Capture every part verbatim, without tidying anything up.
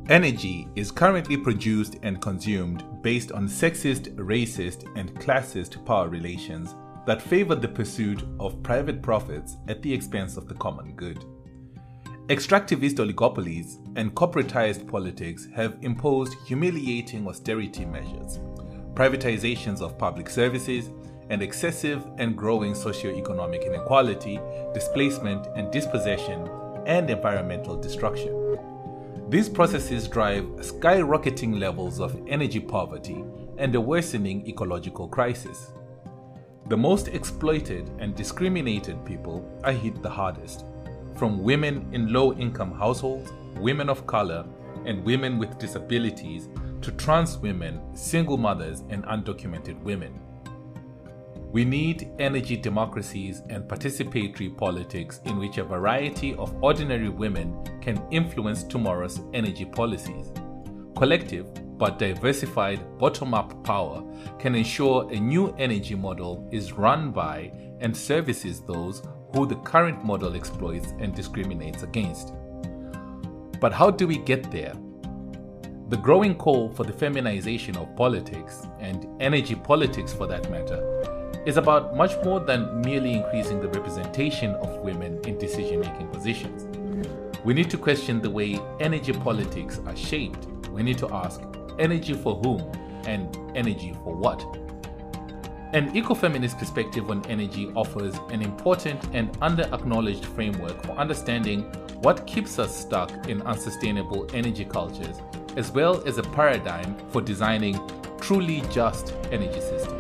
Energy is currently produced and consumed based on sexist, racist, and classist power relations that favor the pursuit of private profits at the expense of the common good. Extractivist oligopolies and corporatized politics have imposed humiliating austerity measures, privatizations of public services, and excessive and growing socio-economic inequality, displacement and dispossession, and environmental destruction. These processes drive skyrocketing levels of energy poverty and a worsening ecological crisis. The most exploited and discriminated people are hit the hardest, from women in low-income households, women of color, and women with disabilities to trans women, single mothers, and undocumented women. We need energy democracies and participatory politics in which a variety of ordinary women can influence tomorrow's energy policies. Collective but diversified bottom-up power can ensure a new energy model is run by and services those who the current model exploits and discriminates against. But how do we get there? The growing call for the feminization of politics, and energy politics for that matter, is about much more than merely increasing the representation of women in decision-making positions. We need to question the way energy politics are shaped. We need to ask, energy for whom and energy for what? An ecofeminist perspective on energy offers an important and under-acknowledged framework for understanding what keeps us stuck in unsustainable energy cultures, as well as a paradigm for designing truly just energy systems.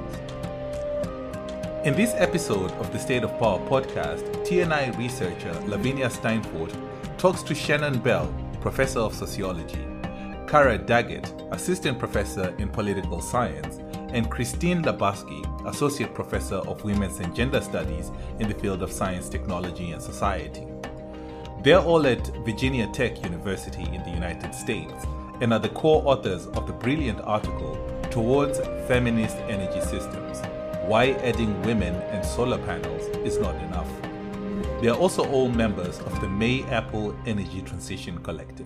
In this episode of the State of Power podcast, T N I researcher Lavinia Steinfort talks to Shannon Bell, professor of sociology, Kara Daggett, assistant professor in political science, and Christine Labaski, associate professor of women's and gender studies in the field of science, technology, and society. They're all at Virginia Tech University in the United States and are the co-authors of the brilliant article Towards Feminist Energy Systems: Why Adding Women and Solar Panels is Not Enough. They are also all members of the May Apple Energy Transition Collective.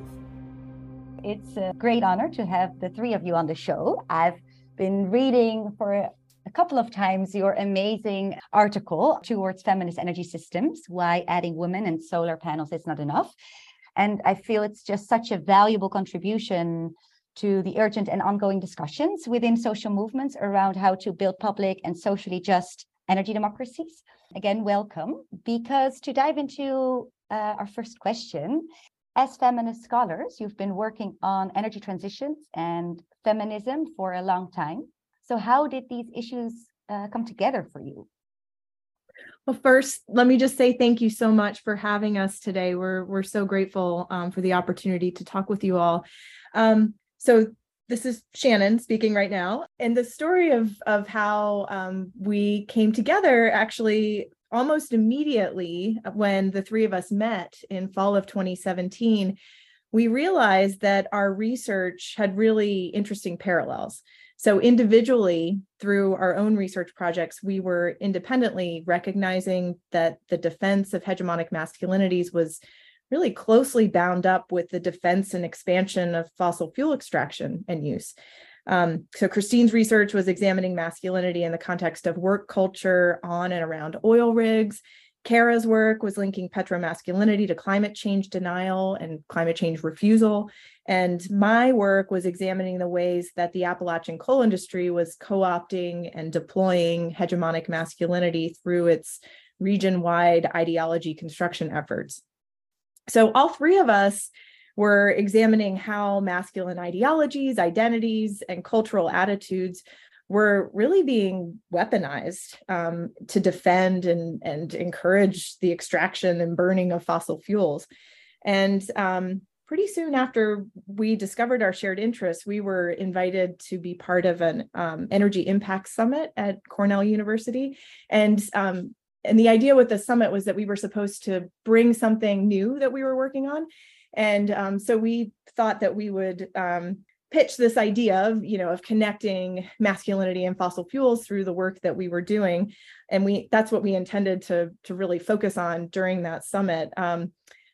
It's a great honor to have the three of you on the show. I've been reading for a couple of times your amazing article, Towards Feminist Energy Systems: Why Adding Women and Solar Panels is Not Enough. And I feel it's just such a valuable contribution to the urgent and ongoing discussions within social movements around how to build public and socially just energy democracies. Again, welcome. Because to dive into uh, our first question, as feminist scholars, you've been working on energy transitions and feminism for a long time. So how did these issues uh, come together for you? Well, first, let me just say thank you so much for having us today. We're, we're so grateful um, for the opportunity to talk with you all. Um, So this is Shannon speaking right now. And the story of, of how um, we came together actually almost immediately when the three of us met in fall of twenty seventeen, we realized that our research had really interesting parallels. So individually, through our own research projects, we were independently recognizing that the defense of hegemonic masculinities was really closely bound up with the defense and expansion of fossil fuel extraction and use. Um, so Christine's research was examining masculinity in the context of work culture on and around oil rigs. Kara's work was linking petromasculinity to climate change denial and climate change refusal. And my work was examining the ways that the Appalachian coal industry was co-opting and deploying hegemonic masculinity through its region-wide ideology construction efforts. So all three of us were examining how masculine ideologies, identities, and cultural attitudes were really being weaponized um, to defend and, and encourage the extraction and burning of fossil fuels. And um, pretty soon after we discovered our shared interests, we were invited to be part of an um, Energy Impact Summit at Cornell University. And um, And the idea with the summit was that we were supposed to bring something new that we were working on. And um, so we thought that we would um, pitch this idea of, you know, of connecting masculinity and fossil fuels through the work that we were doing. And we that's what we intended to, to really focus on during that summit. Um,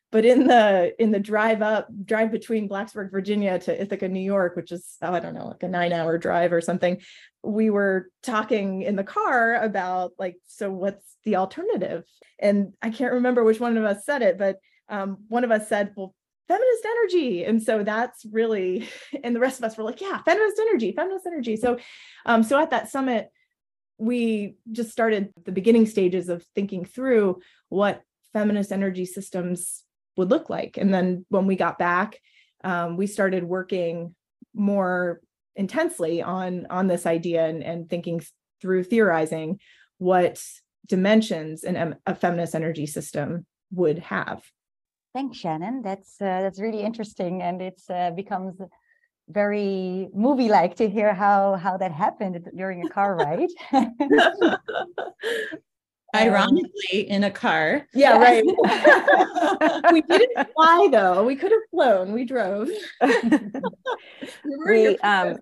but in the in the drive up, drive between Blacksburg, Virginia to Ithaca, New York, which is, oh, I don't know, like a nine hour drive or something, we were talking in the car about like, so what's the alternative? And I can't remember which one of us said it, but um, one of us said, well, feminist energy. And so that's really, and the rest of us were like, yeah, feminist energy, feminist energy. So, um, so at that summit, we just started the beginning stages of thinking through what feminist energy systems would look like. And then when we got back, um, we started working more intensely on, on this idea and, and thinking through, theorizing what dimensions an, a feminist energy system would have. Thanks, Shannon. That's uh, that's really interesting, and it's uh, becomes very movie-like to hear how how that happened during a car ride. Ironically, in a car. Yeah, right. We didn't fly though. We could have flown. We drove. we were we um,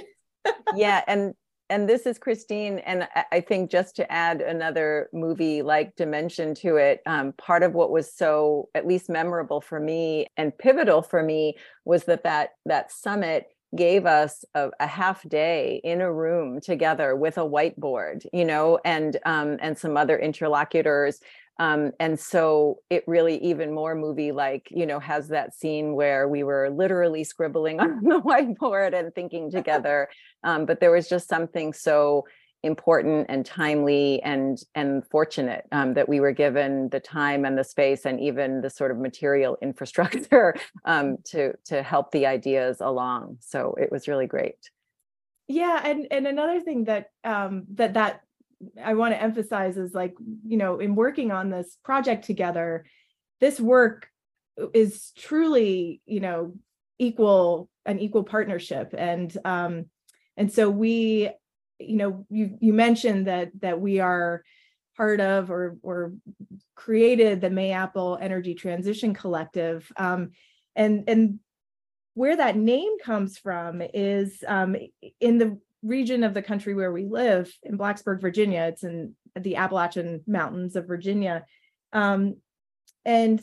yeah, and and this is Christine, and I think just to add another movie-like dimension to it, um, part of what was so at least memorable for me and pivotal for me was that that that summit gave us a, a half day in a room together with a whiteboard, you know, and um, and some other interlocutors. Um, and so it really even more movie like, you know, has that scene where we were literally scribbling on the whiteboard and thinking together. Um, but there was just something so important and timely and and fortunate um, that we were given the time and the space and even the sort of material infrastructure um, to to help the ideas along. So it was really great. Yeah, and and another thing that um, that that I want to emphasize is, like, you know, in working on this project together, this work is truly, you know, equal an equal partnership, and um, and so we. You know, you you mentioned that that we are part of or or created the Mayapple Energy Transition Collective, um, and and where that name comes from is um, in the region of the country where we live in Blacksburg, Virginia. It's in the Appalachian Mountains of Virginia, um, and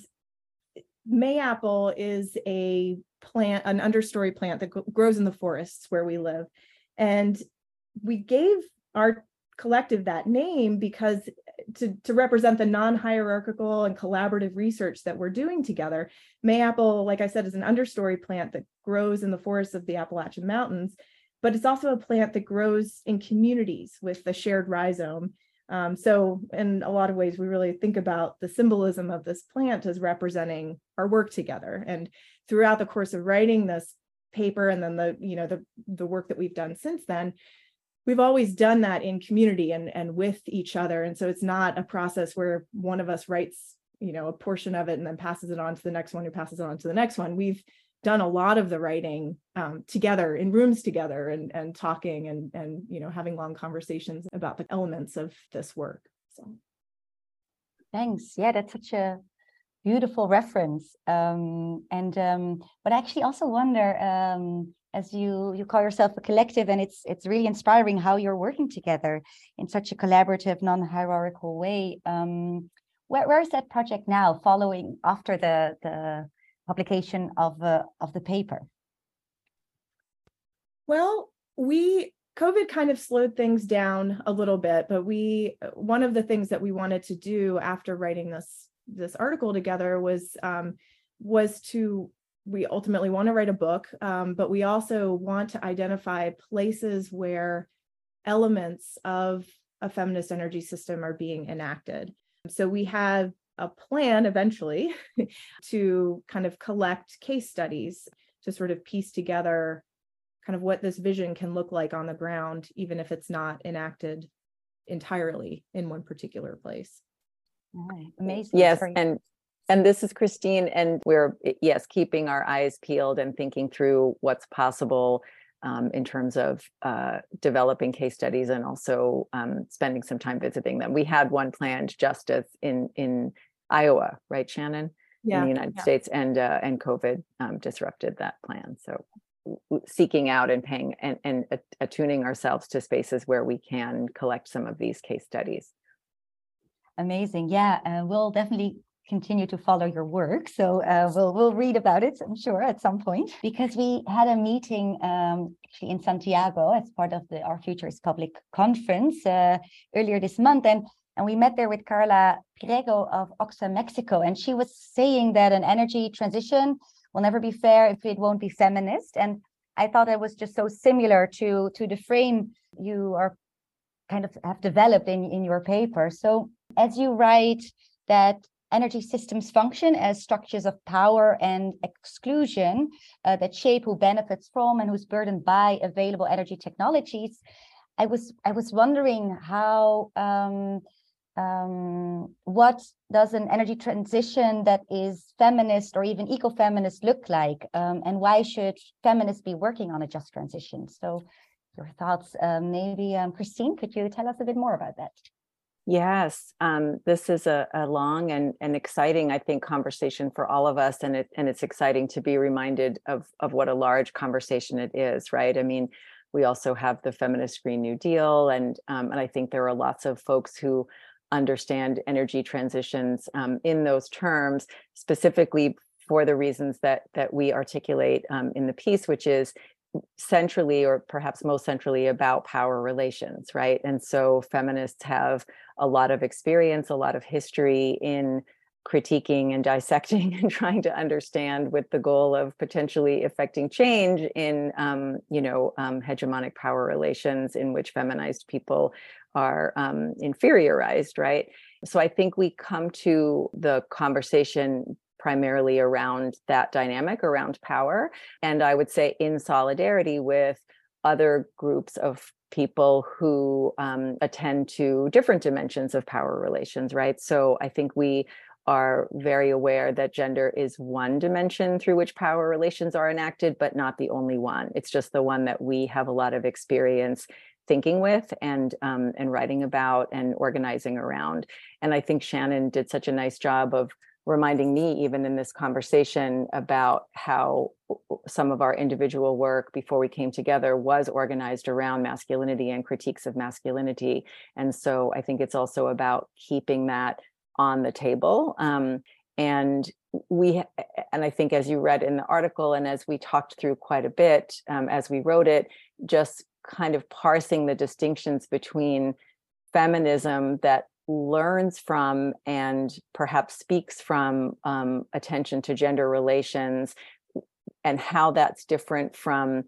Mayapple is a plant, an understory plant that grows in the forests where we live, and we gave our collective that name because to, to represent the non-hierarchical and collaborative research that we're doing together. Mayapple, like I said, is an understory plant that grows in the forests of the Appalachian Mountains, but it's also a plant that grows in communities with the shared rhizome. Um, so in a lot of ways, we really think about the symbolism of this plant as representing our work together. And throughout the course of writing this paper, and then the, you know, the, the work that we've done since then, we've always done that in community and, and with each other. And so it's not a process where one of us writes, you know, a portion of it and then passes it on to the next one who passes it on to the next one. We've done a lot of the writing um, together in rooms together and, and talking and, and, you know, having long conversations about the elements of this work. So. Thanks. Yeah, that's such a beautiful reference. Um, and um, but I actually also wonder, um, as you you call yourself a collective, and it's it's really inspiring how you're working together in such a collaborative, non-hierarchical way. Um, where where is that project now, following after the the publication of uh, of the paper? Well, we COVID kind of slowed things down a little bit, but we one of the things that we wanted to do after writing this this article together was um, was to we ultimately want to write a book, um, but we also want to identify places where elements of a feminist energy system are being enacted. So we have a plan eventually to kind of collect case studies to sort of piece together kind of what this vision can look like on the ground, even if it's not enacted entirely in one particular place. Right. Amazing. Yes, and and this is Christine, and we're, yes, keeping our eyes peeled and thinking through what's possible um, in terms of uh, developing case studies and also um, spending some time visiting them. We had one planned just as in in Iowa, right, Shannon? Yeah. In the United yeah. States, and uh, and COVID um, disrupted that plan. So seeking out and paying and, and attuning ourselves to spaces where we can collect some of these case studies. Amazing. Yeah, uh, we'll definitely continue to follow your work. So uh, we'll we'll read about it, I'm sure, at some point, because we had a meeting um, actually in Santiago as part of the Our Future is Public conference uh, earlier this month, and and we met there with Carla Pirego of Oxa Mexico, and she was saying that an energy transition will never be fair if it won't be feminist. And I thought it was just so similar to to the frame you are kind of have developed in in your paper. So as you write that energy systems function as structures of power and exclusion uh, that shape who benefits from and who's burdened by available energy technologies. I was I was wondering how um, um, what does an energy transition that is feminist or even eco-feminist look like, um, and why should feminists be working on a just transition? So, your thoughts, uh, maybe um, Christine, could you tell us a bit more about that? Yes, um, this is a, a long and, and exciting, I think, conversation for all of us, and it and it's exciting to be reminded of of what a large conversation it is, right? I mean, we also have the feminist Green New Deal, and um, and I think there are lots of folks who understand energy transitions um, in those terms, specifically for the reasons that that we articulate um, in the piece, which is centrally, or perhaps most centrally, about power relations, right? And so feminists have a lot of experience, a lot of history in critiquing and dissecting and trying to understand, with the goal of potentially affecting change in, um, you know, um, hegemonic power relations in which feminized people are um, inferiorized, right? So I think we come to the conversation primarily around that dynamic around power. And I would say in solidarity with other groups of people who um, attend to different dimensions of power relations, right? So I think we are very aware that gender is one dimension through which power relations are enacted, but not the only one. It's just the one that we have a lot of experience thinking with and um, and writing about and organizing around. And I think Shannon did such a nice job of reminding me, even in this conversation, about how some of our individual work before we came together was organized around masculinity and critiques of masculinity. And so I think it's also about keeping that on the table. Um, and we, and I think as you read in the article, and as we talked through quite a bit um, as we wrote it, just kind of parsing the distinctions between feminism that learns from and perhaps speaks from um, attention to gender relations, and how that's different from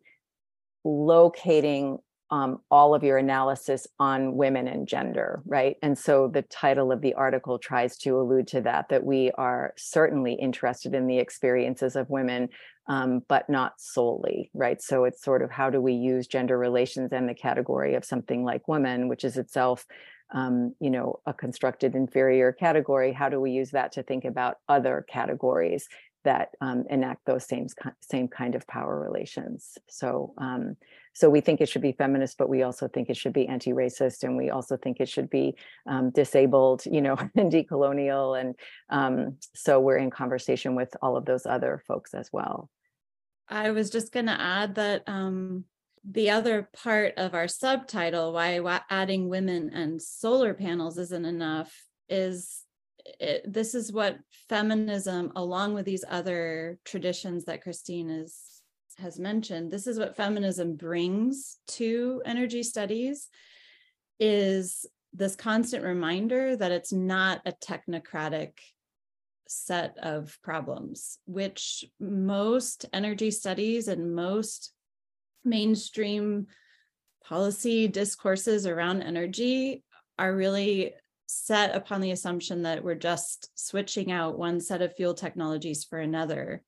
locating um, all of your analysis on women and gender, right? And so the title of the article tries to allude to that, that we are certainly interested in the experiences of women, um, but not solely, right? So it's sort of, how do we use gender relations and the category of something like women, which is itself Um, you know, a constructed inferior category? How do we use that to think about other categories that um, enact those same same kind of power relations? So, um, so we think it should be feminist, but we also think it should be anti-racist, and we also think it should be um, disabled, you know, and decolonial, and um, so we're in conversation with all of those other folks as well. I was just going to add that. Um... The other part of our subtitle, why adding women and solar panels isn't enough, is it, this is what feminism, along with these other traditions that Christine is, has mentioned, this is what feminism brings to energy studies, is this constant reminder that it's not a technocratic set of problems, which most energy studies and most mainstream policy discourses around energy are really set upon the assumption that we're just switching out one set of fuel technologies for another.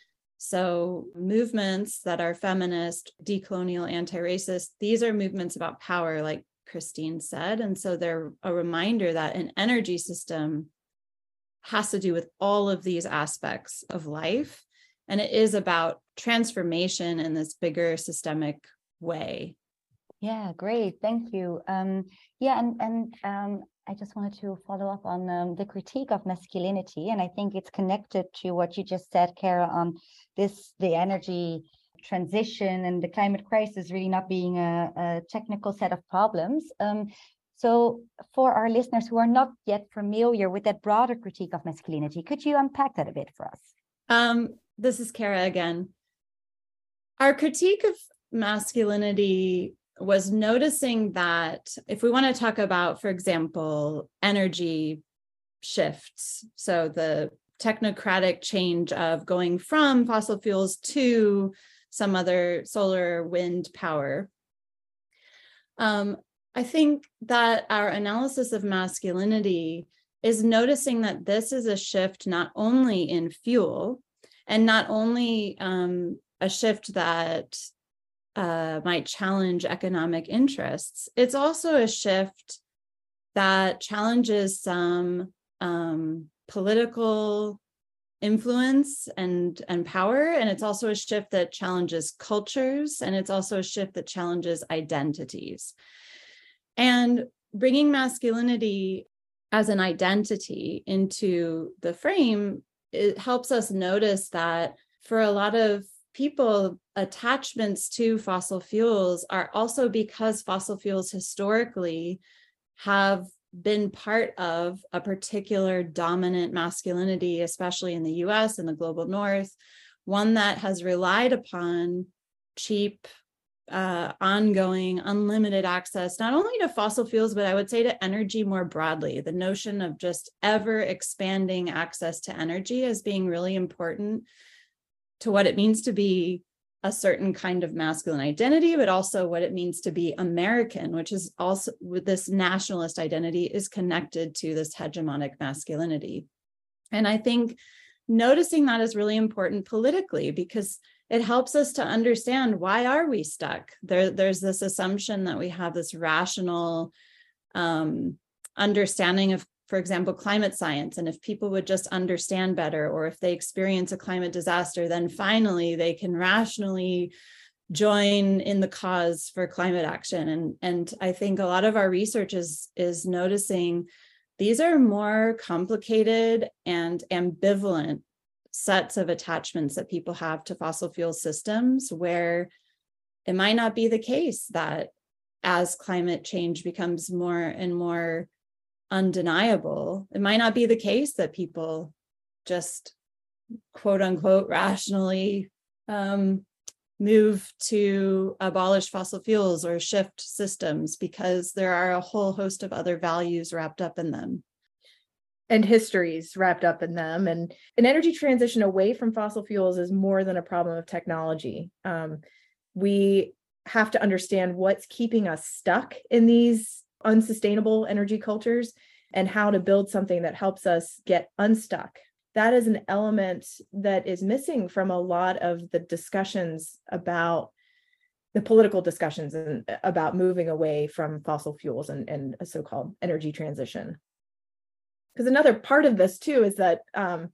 So movements that are feminist, decolonial, anti-racist, these are movements about power, like Christine said. And so they're a reminder that an energy system has to do with all of these aspects of life. And it is about transformation in this bigger systemic way. Yeah, great. Thank you. Um, yeah, and, and um, I just wanted to follow up on um, the critique of masculinity. And I think it's connected to what you just said, Kara, on this, the energy transition and the climate crisis really not being a, a technical set of problems. Um, So for our listeners who are not yet familiar with that broader critique of masculinity, could you unpack that a bit for us? Um, this is Kara again. Our critique of masculinity was noticing that if we want to talk about, for example, energy shifts, so the technocratic change of going from fossil fuels to some other solar wind power, um, I think that our analysis of masculinity is noticing that this is a shift not only in fuel and not only um, a shift that uh, might challenge economic interests, it's also a shift that challenges some um, political influence and, and power. And it's also a shift that challenges cultures. And it's also a shift that challenges identities. And bringing masculinity as an identity into the frame, it helps us notice that for a lot of people, attachments to fossil fuels are also because fossil fuels historically have been part of a particular dominant masculinity, especially in the U S and the global North, one that has relied upon cheap, uh, ongoing, unlimited access, not only to fossil fuels, but I would say to energy more broadly. The notion of just ever expanding access to energy as being really important to what it means to be a certain kind of masculine identity, but also what it means to be American, which is also with this nationalist identity is connected to this hegemonic masculinity. And I think noticing that is really important politically because it helps us to understand why are we stuck? There, there's this assumption that we have this rational um, understanding of, for example, climate science. And if people would just understand better, or if they experience a climate disaster, then finally they can rationally join in the cause for climate action. And, and I think a lot of our research is, is noticing these are more complicated and ambivalent sets of attachments that people have to fossil fuel systems, where it might not be the case that as climate change becomes more and more undeniable, it might not be the case that people just quote unquote rationally um, move to abolish fossil fuels or shift systems, because there are a whole host of other values wrapped up in them. And histories wrapped up in them. And an energy transition away from fossil fuels is more than a problem of technology. Um, we have to understand what's keeping us stuck in these unsustainable energy cultures and how to build something that helps us get unstuck. That is an element that is missing from a lot of the discussions about the political discussions and about moving away from fossil fuels and, and a so-called energy transition. Because another part of this too is that um,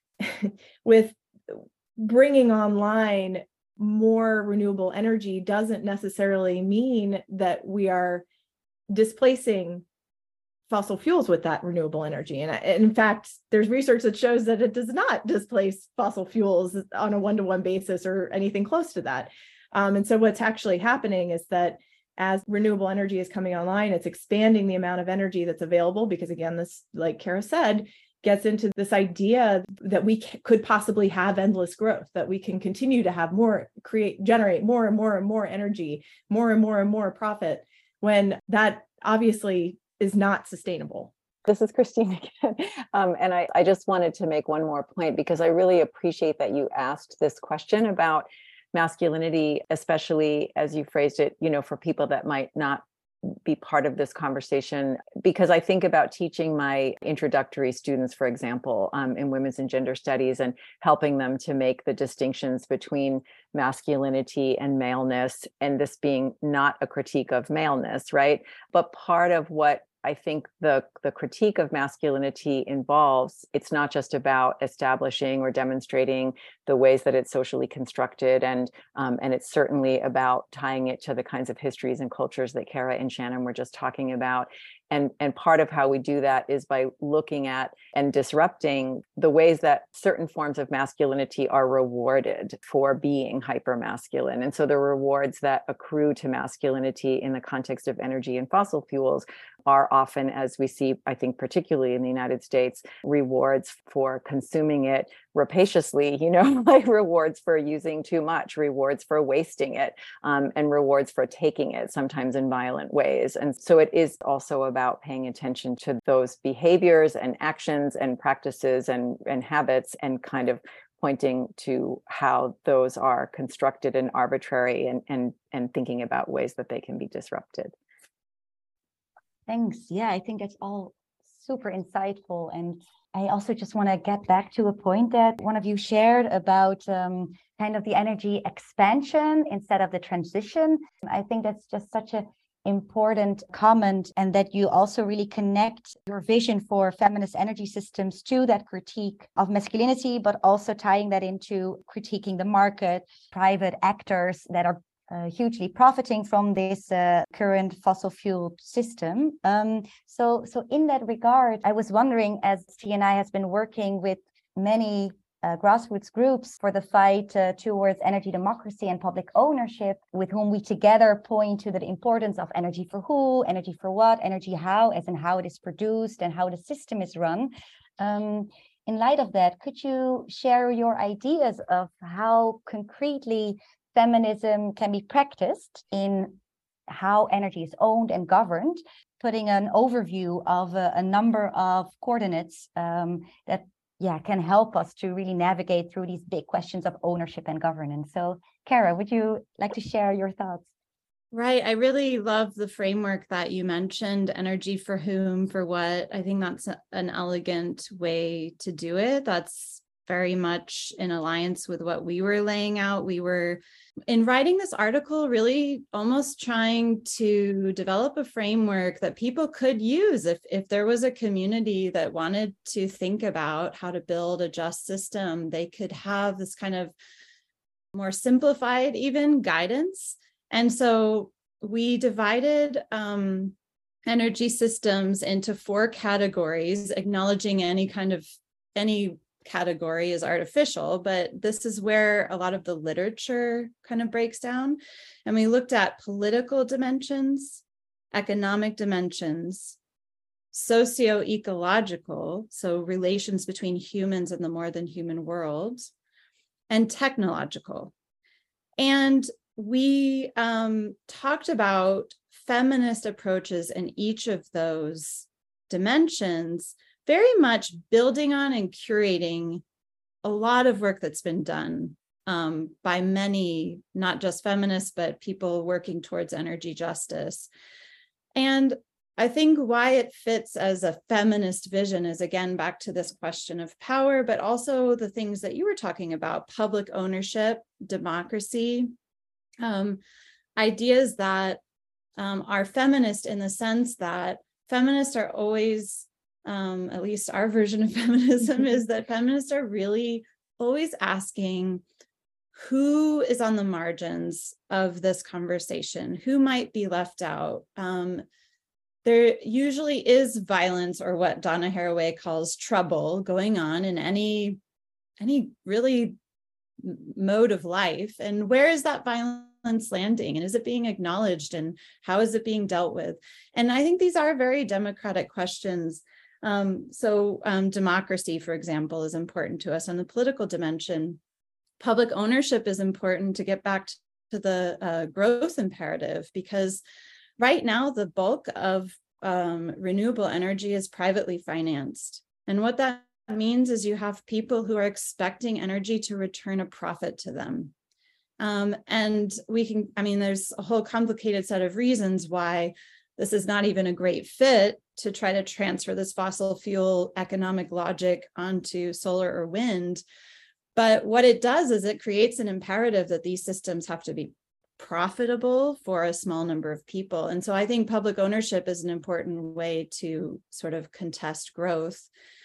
with bringing online more renewable energy doesn't necessarily mean that we are displacing fossil fuels with that renewable energy. And in fact, there's research that shows that it does not displace fossil fuels on a one-to-one basis or anything close to that. Um, and so what's actually happening is that as renewable energy is coming online, it's expanding the amount of energy that's available, because again, this, like Kara said, gets into this idea that we c- could possibly have endless growth, that we can continue to have more, create, generate more and more and more energy, more and more and more profit, when that obviously is not sustainable. This is Christine again. Um, and I, I just wanted to make one more point, because I really appreciate that you asked this question about masculinity, especially as you phrased it, you know, for people that might not be part of this conversation, because I think about teaching my introductory students, for example, um, in women's and gender studies, and helping them to make the distinctions between masculinity and maleness, and this being not a critique of maleness, right? But part of what I think the, the critique of masculinity involves, it's not just about establishing or demonstrating the ways that it's socially constructed, and um, and it's certainly about tying it to the kinds of histories and cultures that Kara and Shannon were just talking about. And, and part of how we do that is by looking at and disrupting the ways that certain forms of masculinity are rewarded for being hypermasculine. And so the rewards that accrue to masculinity in the context of energy and fossil fuels are often, as we see, I think, particularly in the United States, rewards for consuming it rapaciously, you know, like rewards for using too much, rewards for wasting it, um, and rewards for taking it, sometimes in violent ways. And so it is also about paying attention to those behaviors and actions and practices and, and habits, and kind of pointing to how those are constructed and arbitrary, and, and, and thinking about ways that they can be disrupted. Thanks. Yeah, I think that's all super insightful. And I also just want to get back to a point that one of you shared about um, kind of the energy expansion instead of the transition. I think that's just such an important comment, and that you also really connect your vision for feminist energy systems to that critique of masculinity, but also tying that into critiquing the market, private actors that are Uh, hugely profiting from this uh, current fossil fuel system. Um, so, so in that regard, I was wondering, as T N I has been working with many uh, grassroots groups for the fight uh, towards energy democracy and public ownership, with whom we together point to the importance of energy for who, energy for what, energy how, as in how it is produced and how the system is run. Um, in light of that, could you share your ideas of how concretely feminism can be practiced in how energy is owned and governed, putting an overview of a, a number of coordinates um, that yeah, can help us to really navigate through these big questions of ownership and governance. So, Kara, would you like to share your thoughts? Right. I really love the framework that you mentioned, energy for whom, for what. I think that's a, an elegant way to do it. That's very much in alliance with what we were laying out. We were, in writing this article, really almost trying to develop a framework that people could use if, if there was a community that wanted to think about how to build a just system. They could have this kind of more simplified, even, guidance. And so we divided um, energy systems into four categories, acknowledging any kind of, any category is artificial, but this is where a lot of the literature kind of breaks down. And we looked at political dimensions, economic dimensions, socio-ecological, so relations between humans and the more than human world, and technological. And we um, talked about feminist approaches in each of those dimensions, very much building on and curating a lot of work that's been done um, by many, not just feminists, but people working towards energy justice. And I think why it fits as a feminist vision is, again, back to this question of power, but also the things that you were talking about, public ownership, democracy, um, ideas that um, are feminist in the sense that feminists are always, um, at least our version of feminism is that feminists are really always asking who is on the margins of this conversation, who might be left out. Um, there usually is violence, or what Donna Haraway calls trouble, going on in any, any really mode of life. And where is that violence landing? And is it being acknowledged? And how is it being dealt with? And I think these are very democratic questions. Um, so um, democracy, for example, is important to us on the political dimension. Public ownership is important to get back to the uh, growth imperative, because right now the bulk of um, renewable energy is privately financed. And what that means is you have people who are expecting energy to return a profit to them. Um, and we can, I mean, there's a whole complicated set of reasons why this is not even a great fit to try to transfer this fossil fuel economic logic onto solar or wind. But what it does is it creates an imperative that these systems have to be profitable for a small number of people. And so I think public ownership is an important way to sort of contest growth.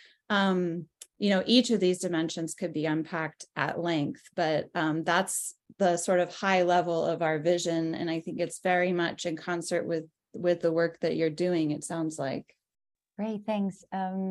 Um, you know, each of these dimensions could be unpacked at length, but um, that's the sort of high level of our vision. And I think it's very much in concert with, with the work that you're doing, it sounds like. Great, thanks. Um,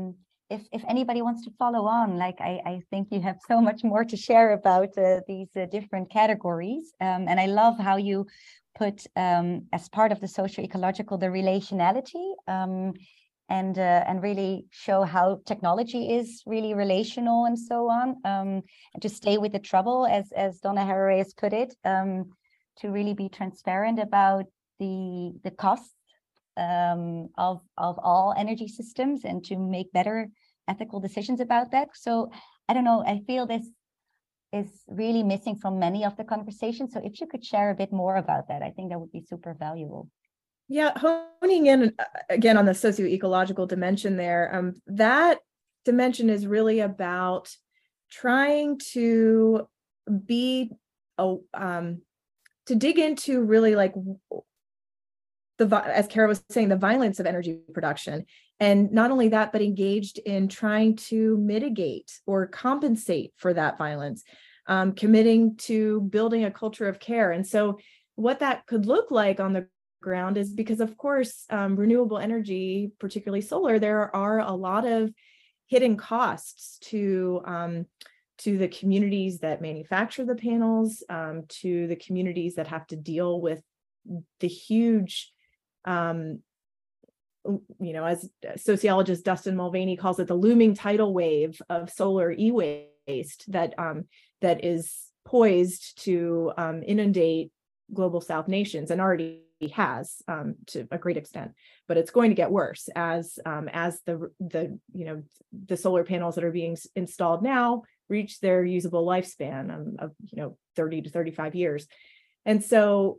if if anybody wants to follow on, like I, I think you have so much more to share about uh, these uh, different categories. Um, and I love how you put um, as part of the socio-ecological, the relationality, um, and uh, and really show how technology is really relational and so on. Um, and to stay with the trouble, as, as Donna Haraway has put it, um, to really be transparent about the, the costs um, of, of all energy systems and to make better ethical decisions about that. So I don't know, I feel this is really missing from many of the conversations. So if you could share a bit more about that, I think that would be super valuable. Yeah, honing in again on the socio-ecological dimension there, um, that dimension is really about trying to be, a, um, to dig into really like the, as Kara was saying, the violence of energy production. And not only that, but engaged in trying to mitigate or compensate for that violence, um, committing to building a culture of care. And so what that could look like on the ground is, because of course, um, renewable energy, particularly solar, there are a lot of hidden costs to, um, to the communities that manufacture the panels, um, to the communities that have to deal with the huge, um, you know, as sociologist Dustin Mulvaney calls it, the looming tidal wave of solar e-waste that um, that is poised to um, inundate global South nations, and already has um, to a great extent. But it's going to get worse as um, as the the you know the solar panels that are being installed now reach their usable lifespan um, of you know thirty to thirty-five years, and so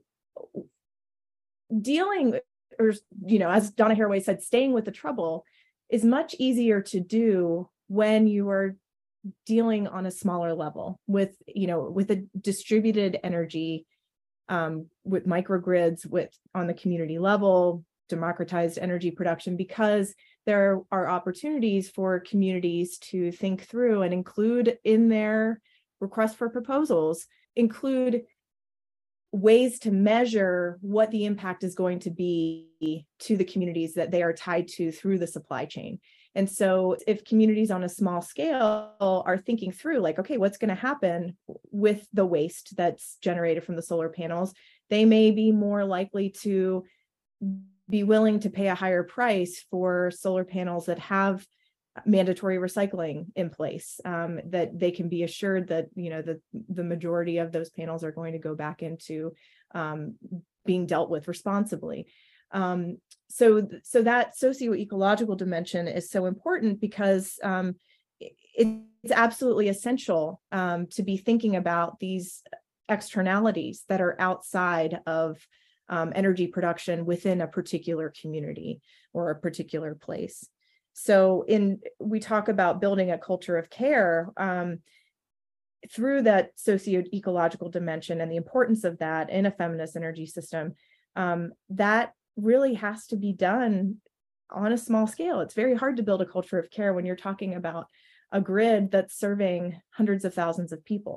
dealing. Or, you know, as Donna Haraway said, staying with the trouble is much easier to do when you are dealing on a smaller level with, you know, with a distributed energy, um, with microgrids, with on the community level, democratized energy production, because there are opportunities for communities to think through and include in their request for proposals, include ways to measure what the impact is going to be to the communities that they are tied to through the supply chain. And so if communities on a small scale are thinking through like, okay, what's going to happen with the waste that's generated from the solar panels, they may be more likely to be willing to pay a higher price for solar panels that have mandatory recycling in place, um, that they can be assured that, you know, the, the majority of those panels are going to go back into um, being dealt with responsibly. Um, so, so that socio-ecological dimension is so important because um, it, it's absolutely essential um, to be thinking about these externalities that are outside of um, energy production within a particular community or a particular place. So in we talk about building a culture of care um, through that socio-ecological dimension and the importance of that in a feminist energy system, um, that really has to be done on a small scale. It's very hard to build a culture of care when you're talking about a grid that's serving hundreds of thousands of people.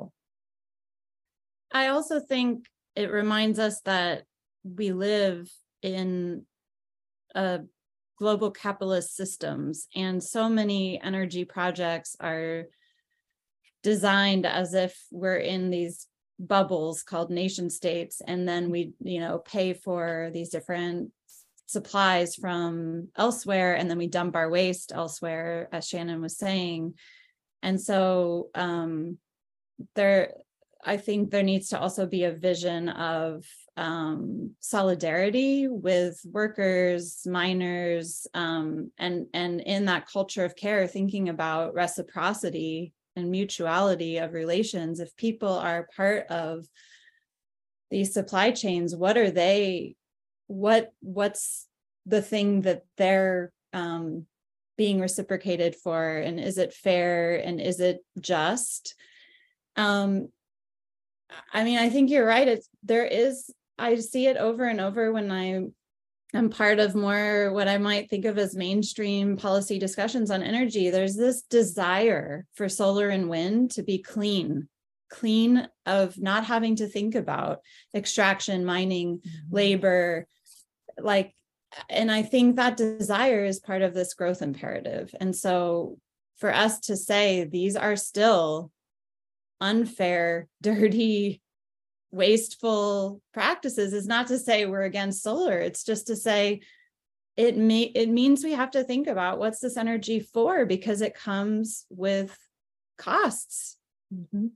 I also think it reminds us that we live in a global capitalist systems, and so many energy projects are designed as if we're in these bubbles called nation states, and then we, you know, pay for these different supplies from elsewhere, and then we dump our waste elsewhere, as Shannon was saying. And so um, there, I think there needs to also be a vision of um, solidarity with workers, miners, um, and, and in that culture of care, thinking about reciprocity and mutuality of relations. If people are part of these supply chains, what are they, what, what's the thing that they're um, being reciprocated for? And is it fair? And is it just? Um, I mean, I think you're right. It's, there is, I see it over and over when I am part of more what I might think of as mainstream policy discussions on energy. There's this desire for solar and wind to be clean, clean of not having to think about extraction, mining, mm-hmm. labor. Like and I think that desire is part of this growth imperative. And so for us to say these are still unfair, dirty, wasteful practices is not to say we're against solar. It's just to say it may it means we have to think about what's this energy for, because it comes with costs. Mm-hmm.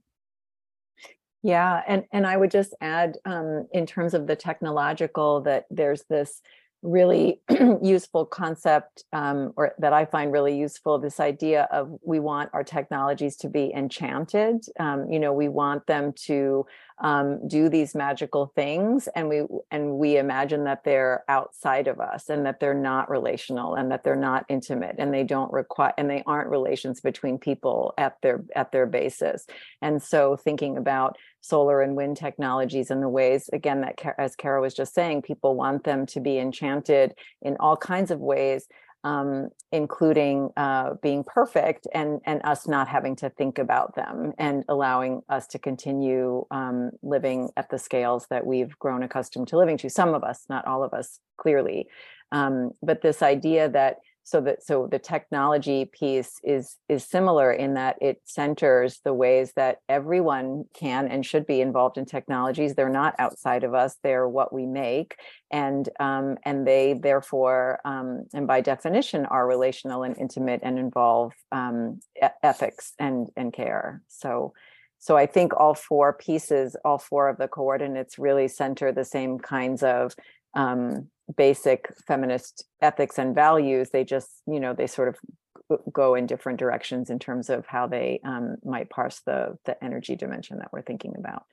Yeah, and and I would just add, um, in terms of the technological, that there's this really useful concept, um, or that I find really useful, this idea of we want our technologies to be enchanted. Um, you know, we want them to um, do these magical things, and we and we imagine that they're outside of us, and that they're not relational, and that they're not intimate, and they don't require, and they aren't relations between people at their at their basis. And so, thinking about solar and wind technologies and the ways, again, that as Kara was just saying, people want them to be enchanted in all kinds of ways, um, including uh, being perfect, and, and us not having to think about them, and allowing us to continue um, living at the scales that we've grown accustomed to living to. Some of us, not all of us, clearly. Um, but this idea that So that so the technology piece is is similar in that it centers the ways that everyone can and should be involved in technologies. They're not outside of us; they're what we make, and um, and they therefore, um, and by definition, are relational and intimate and involve um, e- ethics and and care. So. So I think all four pieces, all four of the coordinates, really center the same kinds of um, basic feminist ethics and values. They just, you know, they sort of go in different directions in terms of how they um, might parse the the energy dimension that we're thinking about.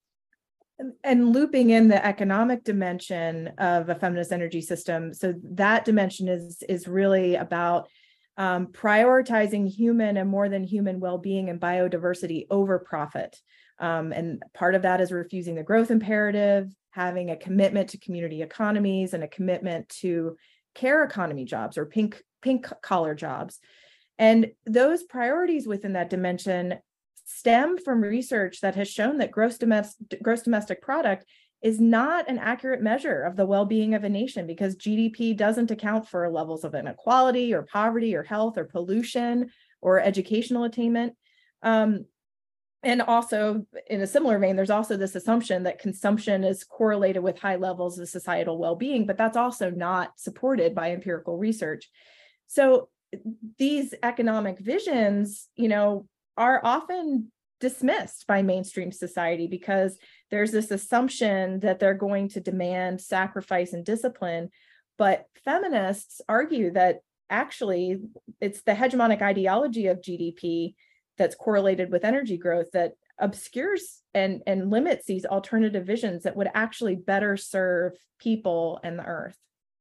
And, and looping in the economic dimension of a feminist energy system, so that dimension is is really about um, prioritizing human and more than human well-being and biodiversity over profit. Um, and part of that is refusing the growth imperative, having a commitment to community economies, and a commitment to care economy jobs, or pink pink collar jobs. And those priorities within that dimension stem from research that has shown that gross domestic gross domestic product is not an accurate measure of the well-being of a nation, because G D P doesn't account for levels of inequality or poverty or health or pollution or educational attainment. Um, And also, in a similar vein, there's also this assumption that consumption is correlated with high levels of societal well-being, but that's also not supported by empirical research. So these economic visions, you know, are often dismissed by mainstream society because there's this assumption that they're going to demand sacrifice and discipline. But feminists argue that actually it's the hegemonic ideology of G D P that's correlated with energy growth that obscures and, and limits these alternative visions that would actually better serve people and the earth.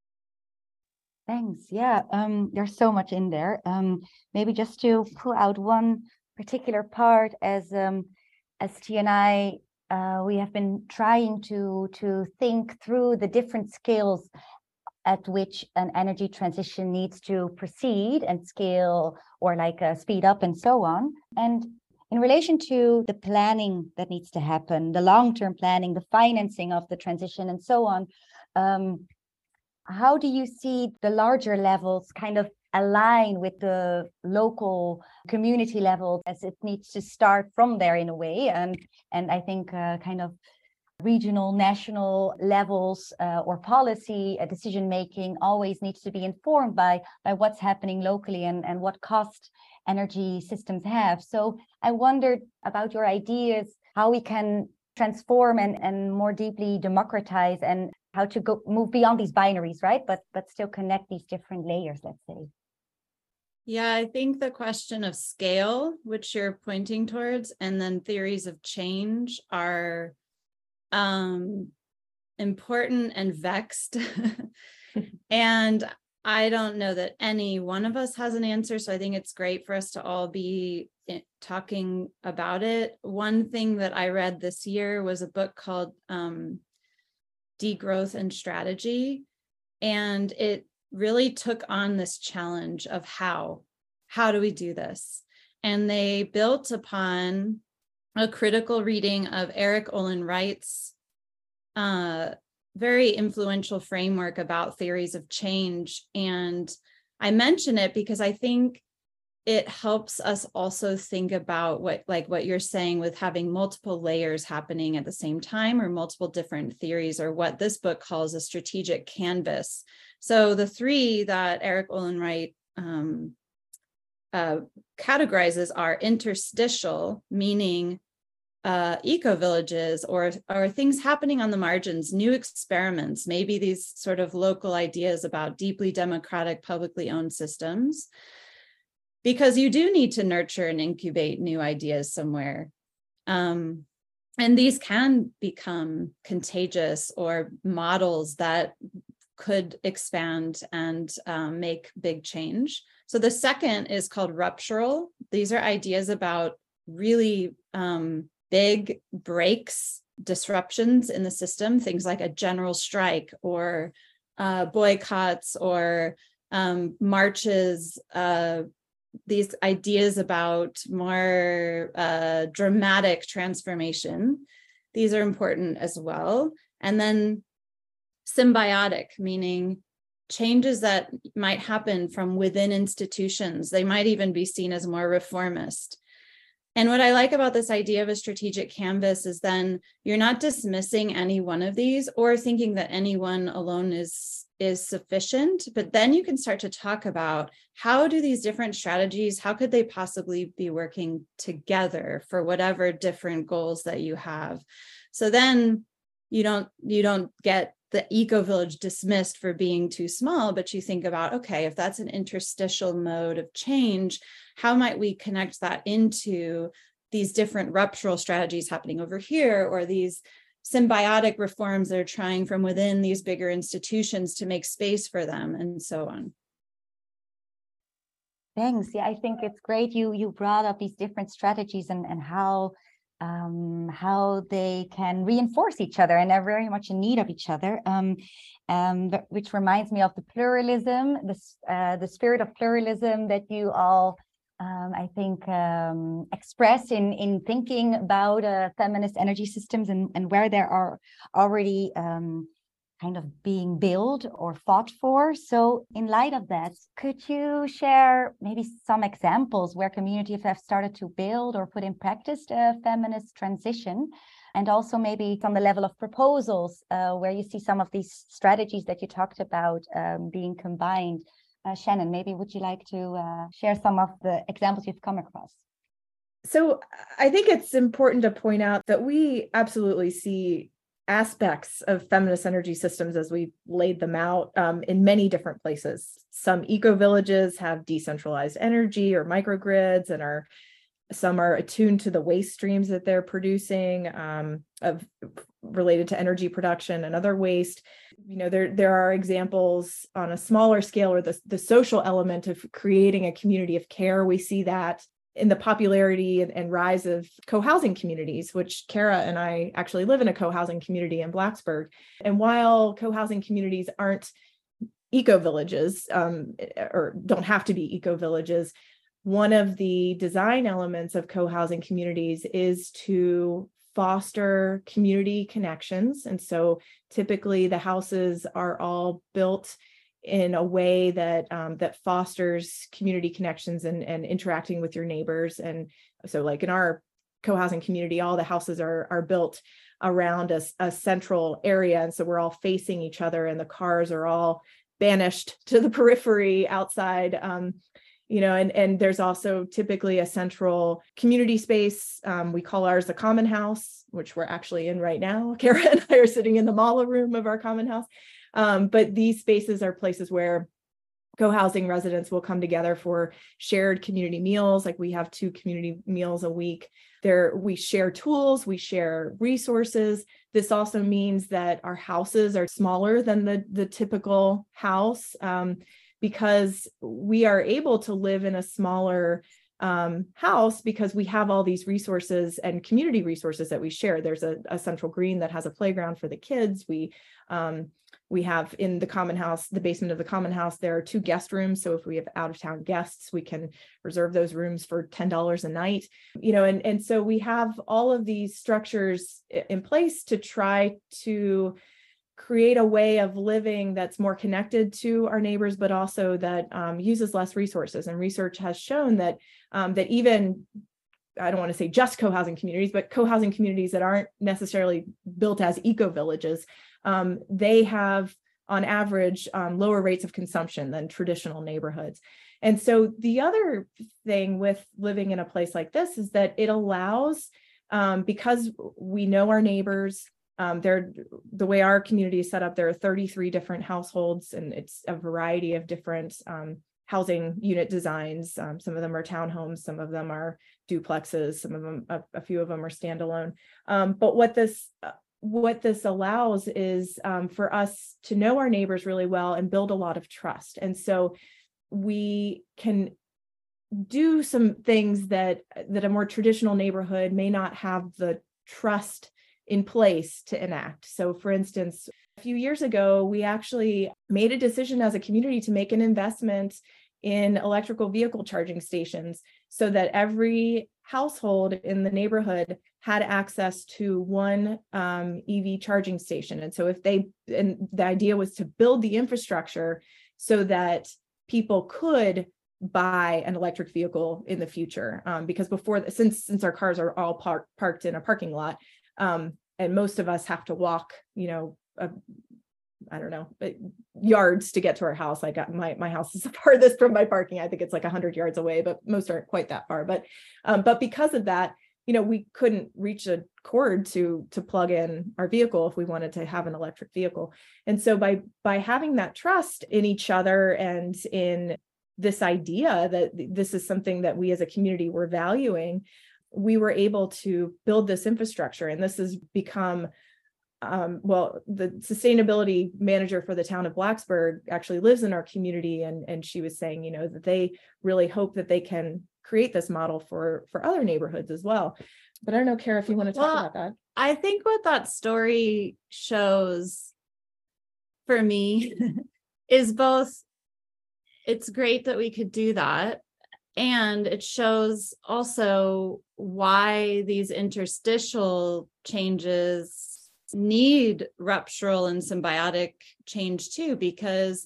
Thanks. Yeah, um, there's so much in there. Um, maybe just to pull out one particular part, as um, as T and I, uh, we have been trying to to think through the different scales at which an energy transition needs to proceed and scale, or like uh, speed up and so on. And in relation to the planning that needs to happen, the long-term planning, the financing of the transition and so on, um, how do you see the larger levels kind of align with the local community level, as it needs to start from there in a way? And, and I think uh, kind of regional, national levels uh, or policy uh, decision making always needs to be informed by by what's happening locally and, and what cost energy systems have. So I wondered about your ideas, how we can transform and, and more deeply democratize, and how to go move beyond these binaries, right? But but still connect these different layers, let's say. Yeah, I think the question of scale, which you're pointing towards, and then theories of change are um important and vexed. And I don't know that any one of us has an answer, so I think it's great for us to all be talking about it. One thing that I read this year was a book called um Degrowth and Strategy, and it really took on this challenge of how how do we do this. And they built upon a critical reading of Eric Olin Wright's uh, very influential framework about theories of change. And I mention it because I think it helps us also think about what, like what you're saying with having multiple layers happening at the same time, or multiple different theories, or what this book calls a strategic canvas. So the three that Erik Olin Wright um, uh, categorizes are interstitial, meaning uh, eco-villages or, or things happening on the margins, new experiments, maybe these sort of local ideas about deeply democratic, publicly owned systems. Because you do need to nurture and incubate new ideas somewhere. Um, and these can become contagious or models that could expand and um, make big change. So the second is called ruptural. These are ideas about really um, big breaks, disruptions in the system, things like a general strike or uh, boycotts or um, marches, uh, these ideas about more uh, dramatic transformation. These are important as well. And then symbiotic, meaning changes that might happen from within institutions. They might even be seen as more reformist. And what I like about this idea of a strategic canvas is then you're not dismissing any one of these or thinking that any one alone is, is sufficient, but then you can start to talk about how do these different strategies, how could they possibly be working together for whatever different goals that you have? So then you don't, you don't get the eco-village dismissed for being too small, but you think about, okay, if that's an interstitial mode of change, how might we connect that into these different ruptural strategies happening over here, or these symbiotic reforms that are trying from within these bigger institutions to make space for them, and so on. Thanks. Yeah, I think it's great you you brought up these different strategies and, and how um, how they can reinforce each other, and they're very much in need of each other. Um, um, which reminds me of the pluralism, this uh, the spirit of pluralism that you all, um, I think, um, express in in thinking about uh, feminist energy systems and and where there are already um, kind of being built or fought for. So in light of that, could you share maybe some examples where communities have started to build or put in practice a feminist transition? And also maybe from the level of proposals, uh, where you see some of these strategies that you talked about um, being combined. Uh, Shannon, maybe would you like to uh, share some of the examples you've come across? So I think it's important to point out that we absolutely see aspects of feminist energy systems as we've laid them out um, in many different places. Some eco-villages have decentralized energy or microgrids, and are some are attuned to the waste streams that they're producing um, of related to energy production and other waste. You know, there there are examples on a smaller scale, or the, the social element of creating a community of care. We see that in the popularity and, and rise of co-housing communities, which Kara and I actually live in a co-housing community in Blacksburg. And while co-housing communities aren't eco-villages, um, or don't have to be eco-villages, one of the design elements of co-housing communities is to foster community connections. And so typically the houses are all built in a way that um, that fosters community connections and, and interacting with your neighbors. And so like in our co-housing community, all the houses are, are built around a, a central area. And so we're all facing each other, and the cars are all banished to the periphery outside. Um, you know, and, and there's also typically a central community space. Um, we call ours the common house, which we're actually in right now. Kara and I are sitting in the mala room of our common house. Um, but these spaces are places where co-housing residents will come together for shared community meals. Like we have two community meals a week. There, we share tools, we share resources. This also means that our houses are smaller than the, the typical house, um, because we are able to live in a smaller um, house because we have all these resources and community resources that we share. There's a, a central green that has a playground for the kids. We um, We have in the common house, the basement of the common house, there are two guest rooms. So if we have out of town guests, we can reserve those rooms for ten dollars a night, you know, and, and so we have all of these structures in place to try to create a way of living that's more connected to our neighbors, but also that um, uses less resources. And research has shown that um, that even, I don't want to say just co-housing communities, but co-housing communities that aren't necessarily built as eco-villages, um, they have on average um, lower rates of consumption than traditional neighborhoods. And so the other thing with living in a place like this is that it allows, um, because we know our neighbors, um, they're, the way our community is set up, there are thirty-three different households, and it's a variety of different um, housing unit designs. Um, some of them are townhomes, some of them are duplexes, some of them, a, a few of them are standalone. Um, but what this uh, what this allows is um, for us to know our neighbors really well and build a lot of trust. And so we can do some things that that a more traditional neighborhood may not have the trust in place to enact. So for instance, a few years ago, we actually made a decision as a community to make an investment in electrical vehicle charging stations so that every household in the neighborhood had access to one um, E V charging station. And so if they, and the idea was to build the infrastructure so that people could buy an electric vehicle in the future. Um, because before, since since our cars are all par- parked in a parking lot, um, and most of us have to walk, you know, a, I don't know, yards to get to our house. I got my my house is the farthest from my parking. I think it's like one hundred yards away, but most aren't quite that far. But um, but because of that, you know, we couldn't reach a cord to to plug in our vehicle if we wanted to have an electric vehicle. And so by by having that trust in each other and in this idea that this is something that we as a community were valuing, we were able to build this infrastructure. And this has become, um, well, the sustainability manager for the town of Blacksburg actually lives in our community. And, and she was saying, you know, that they really hope that they can create this model for, for other neighborhoods as well. But I don't know, Kara, if you want to talk well, about that. I think what that story shows for me is both, it's great that we could do that. And it shows also why these interstitial changes need ruptural and symbiotic change too, because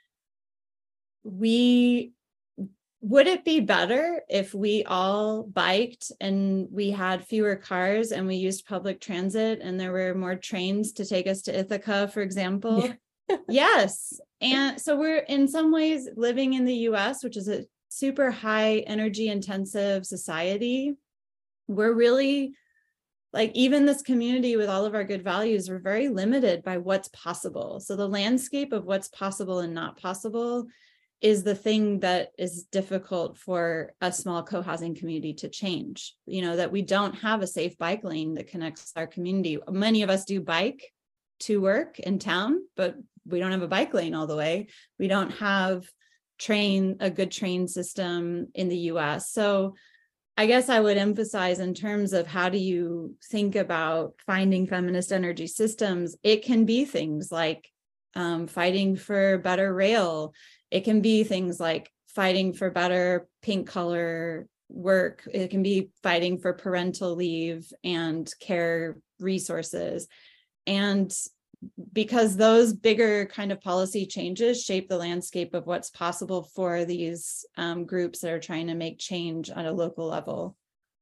we, would it be better if we all biked and we had fewer cars and we used public transit and there were more trains to take us to Ithaca, for example? Yeah. Yes. And so we're in some ways living in the U S, which is a super high energy intensive society. We're really like, even this community with all of our good values, we're very limited by what's possible. So the landscape of what's possible and not possible is the thing that is difficult for a small co-housing community to change. You know, that we don't have a safe bike lane that connects our community. Many of us do bike to work in town, but we don't have a bike lane all the way. We don't have train, a good train system in the U S. So I guess I would emphasize in terms of how do you think about finding feminist energy systems, it can be things like um, fighting for better rail. It can be things like fighting for better pink collar work. It can be fighting for parental leave and care resources. And because those bigger kind of policy changes shape the landscape of what's possible for these um, groups that are trying to make change on a local level.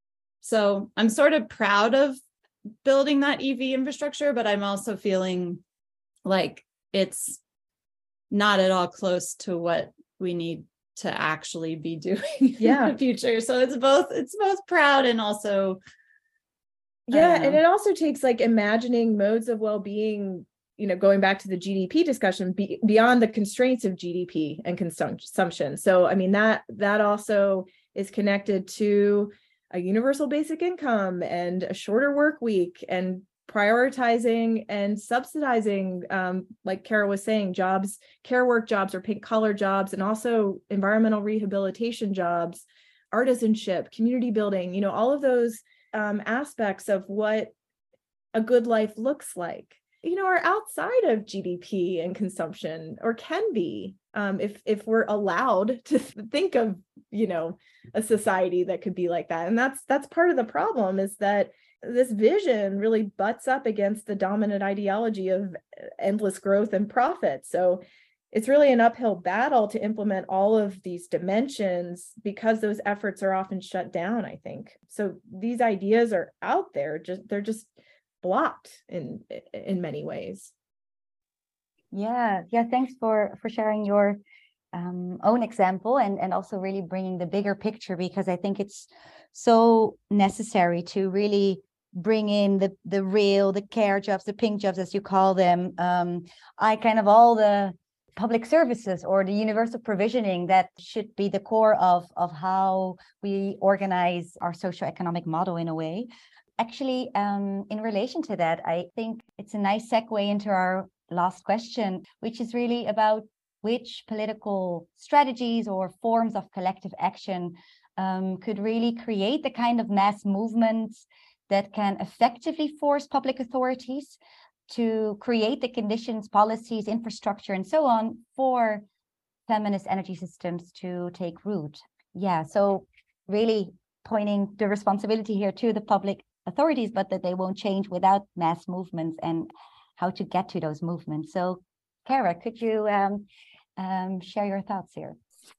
So I'm sort of proud of building that E V infrastructure, but I'm also feeling like it's not at all close to what we need to actually be doing yeah. in the future. So it's both, it's both proud and also. Yeah. And it also takes like imagining modes of well-being, you know, going back to the G D P discussion, be, beyond the constraints of G D P and consumption. So, I mean, that that also is connected to a universal basic income and a shorter work week and prioritizing and subsidizing, um, like Kara was saying, jobs, care work jobs or pink collar jobs, and also environmental rehabilitation jobs, artisanship, community building, you know, all of those um, aspects of what a good life looks like, you know, are outside of G D P and consumption, or can be, um, if if we're allowed to think of, you know, a society that could be like that. And that's that's part of the problem, is that this vision really butts up against the dominant ideology of endless growth and profit. So it's really an uphill battle to implement all of these dimensions because those efforts are often shut down, I think. So these ideas are out there, just they're just blocked in in many ways. Yeah, yeah. Thanks for for sharing your um, own example and and also really bringing the bigger picture, because I think it's so necessary to really bring in the the real, the care jobs, the pink jobs, as you call them. Um, I kind of all the public services or the universal provisioning that should be the core of of how we organize our socioeconomic model in a way. Actually, um, in relation to that, I think it's a nice segue into our last question, which is really about which political strategies or forms of collective action um, could really create the kind of mass movements that can effectively force public authorities to create the conditions, policies, infrastructure, and so on for feminist energy systems to take root. Yeah, so really pointing the responsibility here to the public authorities, but that they won't change without mass movements and how to get to those movements. So, Kara, could you um, um, share your thoughts here?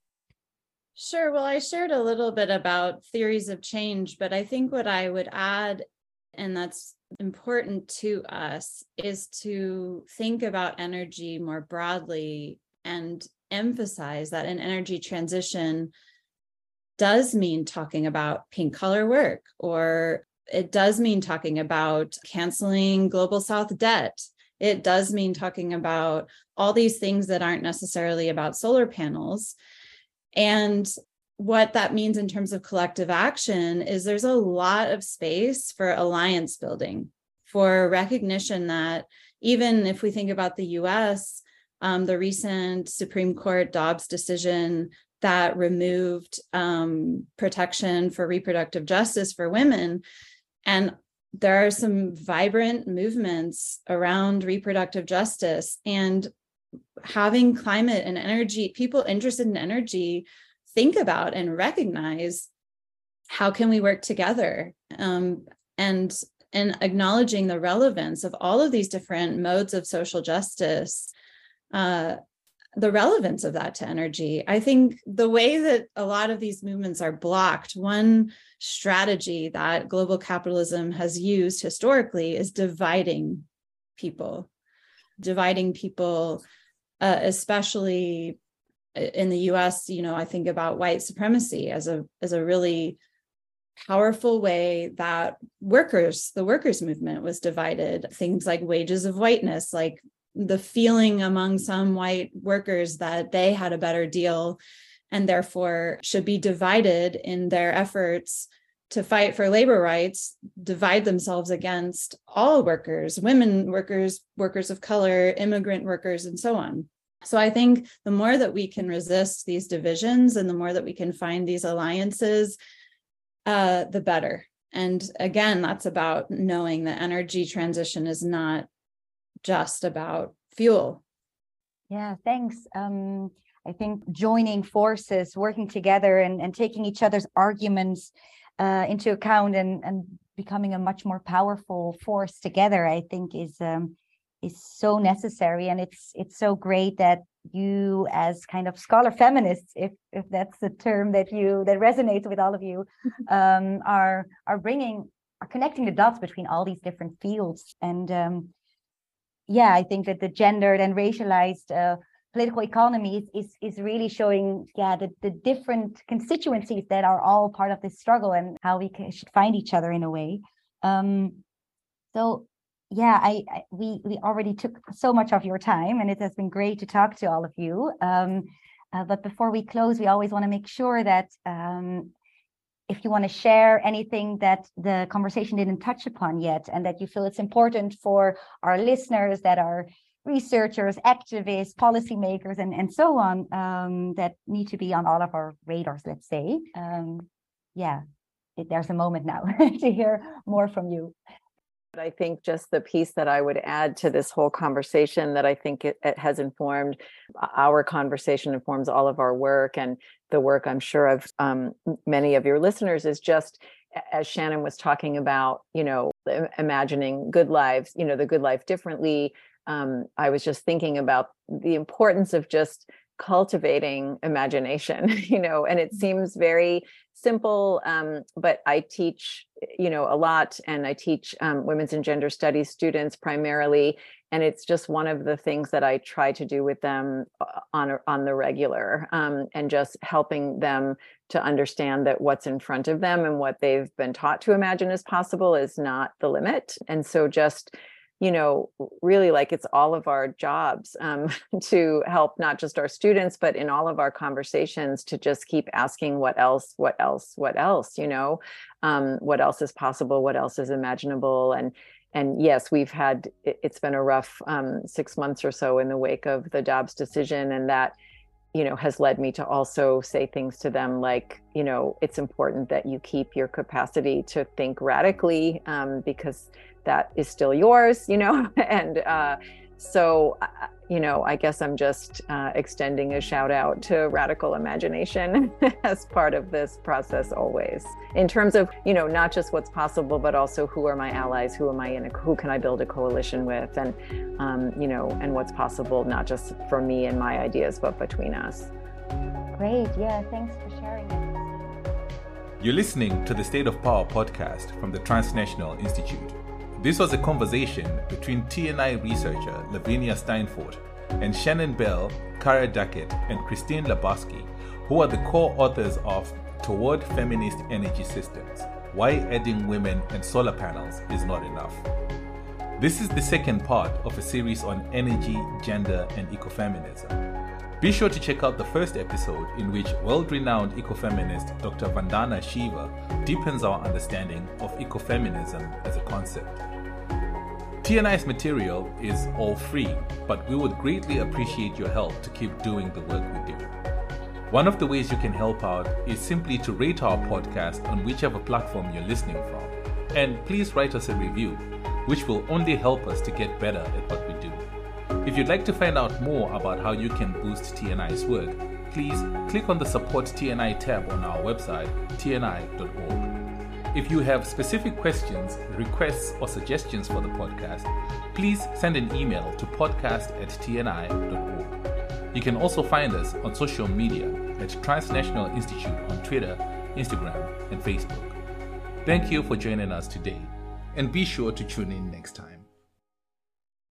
Sure. Well, I shared a little bit about theories of change, but I think what I would add, and that's important to us, is to think about energy more broadly and emphasize that an energy transition does mean talking about pink collar work, or it does mean talking about canceling global South debt. It does mean talking about all these things that aren't necessarily about solar panels. And what that means in terms of collective action is there's a lot of space for alliance building, for recognition that even if we think about the U S, um, the recent Supreme Court Dobbs decision that removed um, protection for reproductive justice for women, and there are some vibrant movements around reproductive justice, and having climate and energy, people interested in energy, think about and recognize how can we work together, um, and and acknowledging the relevance of all of these different modes of social justice, uh, the relevance of that to energy. I think the way that a lot of these movements are blocked, one strategy that global capitalism has used historically is dividing people, dividing people, uh, especially in the U S. You know, I think about white supremacy as a as a really powerful way that workers, the workers' movement was divided. Things like wages of whiteness, like the feeling among some white workers that they had a better deal and therefore should be divided in their efforts to fight for labor rights, divide themselves against all workers, women workers, workers of color, immigrant workers, and so on. So I think the more that we can resist these divisions and the more that we can find these alliances, uh, the better. And again, that's about knowing that energy transition is not just about fuel. Yeah, thanks. Um, I think joining forces, working together and, and taking each other's arguments uh, into account and, and becoming a much more powerful force together, I think is um, is so necessary. And it's it's so great that you, as kind of scholar feminists, if if that's the term that you that resonates with all of you, um, are are bringing are connecting the dots between all these different fields. And um, yeah, I think that the gendered and racialized uh, political economy is, is is really showing, yeah, the, the different constituencies that are all part of this struggle and how we can, should find each other in a way. Um, so yeah, I, I we we already took so much of your time, and it has been great to talk to all of you. Um, uh, but before we close, we always want to make sure that um, if you want to share anything that the conversation didn't touch upon yet, and that you feel it's important for our listeners that are researchers, activists, policymakers, and, and so on, um, that need to be on all of our radars, let's say. Um, yeah, it, there's a moment now to hear more from you. I think just the piece that I would add to this whole conversation that I think it, it has informed our conversation, informs all of our work and the work I'm sure of um, many of your listeners, is just, as Shannon was talking about, you know, imagining good lives, you know, the good life differently. Um, I was just thinking about the importance of just cultivating imagination, you know, and it seems very simple, um, but I teach, you know, a lot, and I teach um, women's and gender studies students primarily, and it's just one of the things that I try to do with them on on the regular, um, and just helping them to understand that what's in front of them and what they've been taught to imagine as possible is not the limit. And so just, you know, really, like, it's all of our jobs um, to help not just our students, but in all of our conversations to just keep asking what else, what else, what else, you know, um, what else is possible, what else is imaginable. And and yes, we've had, it's been a rough um, six months or so in the wake of the Dobbs decision. And that, you know, has led me to also say things to them like, you know, it's important that you keep your capacity to think radically, um, because that is still yours, you know, and uh, so, uh, you know, I guess I'm just uh, extending a shout out to radical imagination as part of this process always, in terms of, you know, not just what's possible, but also who are my allies, who am I in, a, who can I build a coalition with, and, um, you know, and what's possible, not just for me and my ideas, but between us. Great, yeah, thanks for sharing it. You're listening to the State of Power podcast from the Transnational Institute. This was a conversation between T N I researcher Lavinia Steinfort and Shannon Bell, Kara Duckett, and Christine Lebowski, who are the co-authors of Toward Feminist Energy Systems: Why Adding Women and Solar Panels is Not Enough. This is the second part of a series on energy, gender, and ecofeminism. Be sure to check out the first episode, in which world-renowned ecofeminist Doctor Vandana Shiva deepens our understanding of ecofeminism as a concept. T N I's material is all free, but we would greatly appreciate your help to keep doing the work we do. One of the ways you can help out is simply to rate our podcast on whichever platform you're listening from. And please write us a review, which will only help us to get better at what we do. If you'd like to find out more about how you can boost T N I's work, please click on the Support T N I tab on our website, T N I dot org. If you have specific questions, requests, or suggestions for the podcast, please send an email to podcast at T N I dot org. You can also find us on social media at Transnational Institute on Twitter, Instagram, and Facebook. Thank you for joining us today, and be sure to tune in next time.